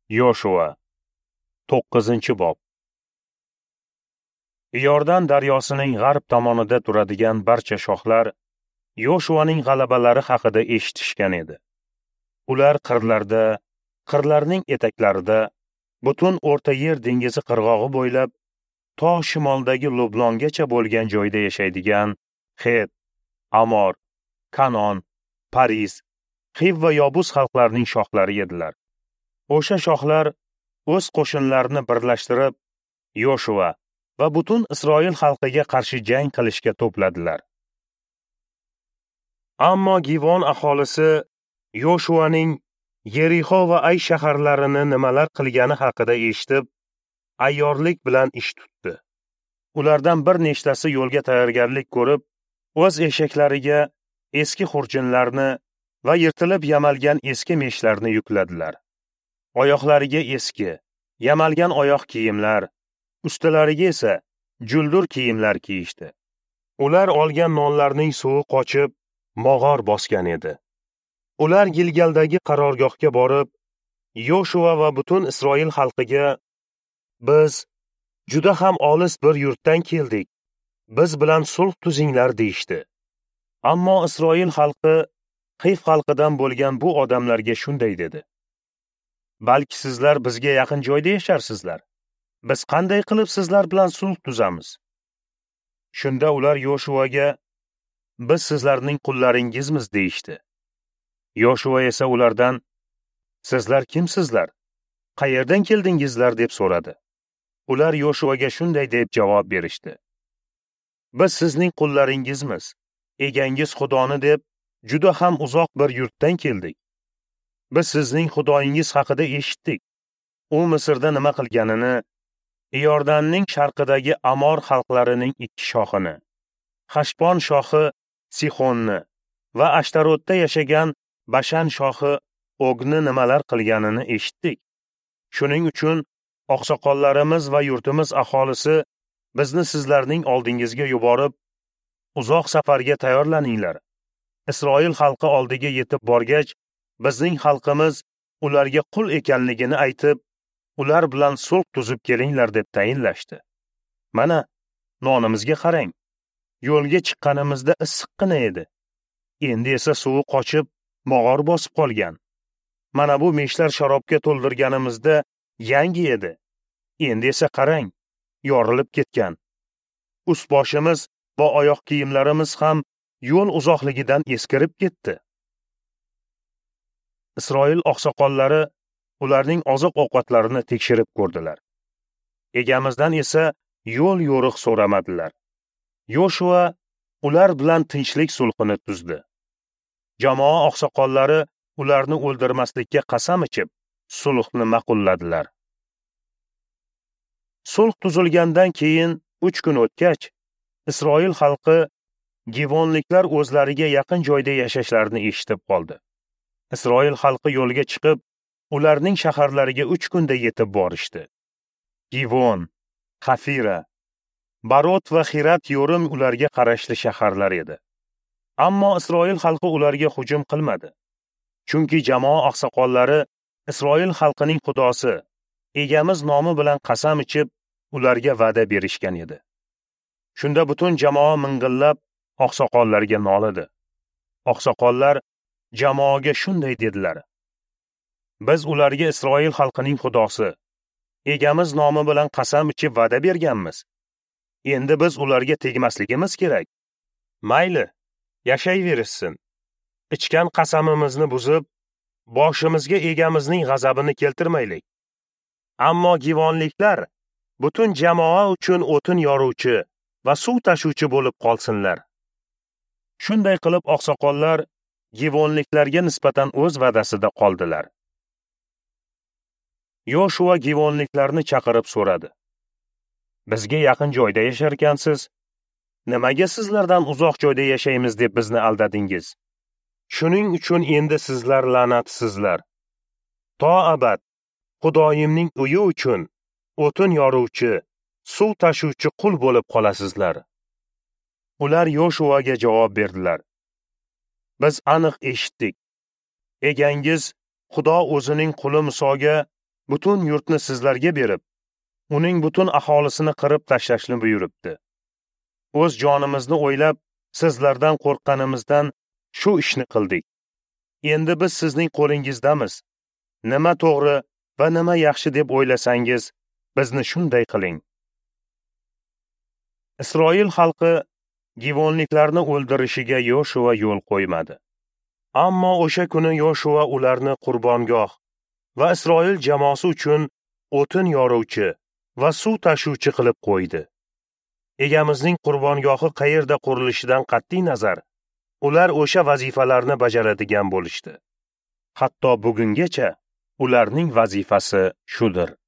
Yoshua 9-bob. Iordan daryosining g'arb tomonida turadigan barcha shohlar Yoshuaning g'alabalari haqida eshitishgan edi. Ular qirlarda, qirlarning etaklarida, butun O'rta Yer dengizi qirg'og'i bo'ylab to shimoldagi Lublongacha bo'lgan joyda yashaydigan Het, Amor, Kanon, Pariz, Xiv va Yobus xalqlarining shohlari edilar. O'sha shohlar o'z qo'shinlarini birlashtirib, Yoshua va butun Isroil xalqiga qarshi jang qilishga to'pladilar. Ammo Givon aholisi Yoshuaning Yerixo va Ay shaharlarini nimalar qilgani haqida eshitib, ayyorlik bilan ish tutdi. Ulardan bir nechtasi yo'lga tayyorgarlik ko'rib, o'z eshaklariga eski xurjinlarni va yirtilib yamalgan eski meshlarni yukladilar. Oyoqlariga eski, yamalgan oyoq kiyimlar, ustilariga esa juldur kiyimlar kiyishdi. Ular olgan nonlarning suvi qochib, mog'or bosgan edi. Ular Gilgaldagi qarorgohga borib, Yoshua va butun Isroil xalqiga, biz juda ham olis bir yurtdan keldik, biz bilan sulh tuzinglar deyishdi. Ammo Isroil xalqi Xiv xalqidan bo'lgan bu odamlarga shunday dedi: balki sizlar bizga yaqin joyda yasharsizlar. Biz qanday qilib sizlar bilan sulh tuzamiz? Shunda ular Yoshuaga, biz sizlarning qullaringizmiz deyishdi. Yoshua esa ulardan, sizlar kimsizlar? Qayerdan keldingizlar deb so'radi. Ular Yoshuaga shunday deb javob berishdi: biz sizning qullaringizmiz, egangiz Xudoni deb juda ham uzoq bir yurtdan keldik. Biz sizning Xudoyingiz haqida eshitdik. U Misrda nima qilganini, Iordanning sharqidagi Amor xalqlarining ikki shohini, Hashbon shohi Sixonni va Ashtarotda yashagan Bashan shohi Ogni nimalar qilganini eshitdik. Shuning uchun oqsoqollarimiz va yurtimiz aholisi bizni sizlarning oldingizga yuborib, uzoq safarga tayyorlaninglar. Isroil xalqi oldiga yetib borgach, bizning xalqimiz ularga qul ekanligini aytib, ular bilan sulh tuzib kelinglar deb tayinlashdi. Mana, nonimizga qarang. Yo'lga chiqqanimizda issiqqina edi. Endi esa suvi qochib, mog'or bosib qolgan. Mana bu meshlar sharobga to'ldirganimizda yangi edi. Endi esa qarang, yorilib ketgan. Ust-boshimiz va oyoq kiyimlarimiz ham yo'l uzoqligidan eskirib ketdi. Isroil oqsoqollari ularning oziq-ovqatlarini tekshirib ko'rdilar. Egamizdan esa yo'l yo'riq so'ramadilar. Yoshua ular bilan tinchlik sulhini tuzdi. Jamoa oqsoqollari ularni o'ldirmaslikka qasam ichib, sulhni ma'qulladilar. Sulh tuzilgandan keyin 3 kun o'tgach, Isroil xalqi Givonliklar o'zlariga yaqin joyda yashashlarini eshitib qoldi. Isroil xalqi yo'lga chiqib, ularning shaharlariga 3 kunda yetib borishdi. Givon, Xafira, Barot va Xirat yo'rim ularga qarashli shaharlar edi. Ammo Isroil xalqi ularga hujum qilmadi. Chunki jamoa oqsoqollari Isroil xalqining xudosi, egamiz nomi bilan qasam ichib, ularga va'da berishgan edi. Shunda butun jamoa ming'illab oqsoqollarga nolidi. Oqsoqollar jamoaga shunday dedilar: biz ularga Isroil xalqining xudosi, egamiz nomi bilan qasam ichib va'da berganmiz. Endi biz ularga tegmasligimiz kerak. Mayli, yashayverishsin. Ichgan qasamimizni buzib, boshimizga egamizning g'azabini keltirmaylik. Ammo Givonliklar butun jamoa uchun o'tin yoruvchi va suv tashuvchi bo'lib qolsinlar. Shunday qilib oqsoqollar Givonliklarga nisbatan o'z va'dasida qoldilar. Yoshua Givonliklarni chaqirib so'radi: bizga yaqin joyda yasharkansiz, nimaga sizlardan uzoq joyda yashaymiz deb bizni aldadingiz? Shuning uchun endi sizlar la'natsizlar. To abad Xudoyimning uyi uchun o'tin yoruvchi, suv tashuvchi qul bo'lib qolasizlar. Ular Yoshuaga javob berdilar: biz aniq eshitdik. Egangiz Xudo o'zining quli Musoga butun yurtni sizlarga berib, uning butun aholisini qirib tashlashni buyuribdi. O'z jonimizni o'ylab, sizlardan qo'rqqanimizdan shu ishni qildik. Endi biz sizning qo'lingizdamiz. Nima to'g'ri va nima yaxshi deb o'ylasangiz, bizni shunday qiling. Isroil xalqi Givonliklarni o'ldirishiga Yoshua yo'l qo'ymadi. Ammo o'sha kuni Yoshua ularni qurbongoh va Isroil jamoasi uchun o'tin yoruvchi va suv tashuvchi qilib qo'ydi. Egamizning qurbongohi qayerda qurilishidan qat'iy nazar, ular o'sha vazifalarni bajaradigan bo'lishdi. Hatto bugungacha ularning vazifasi shudir.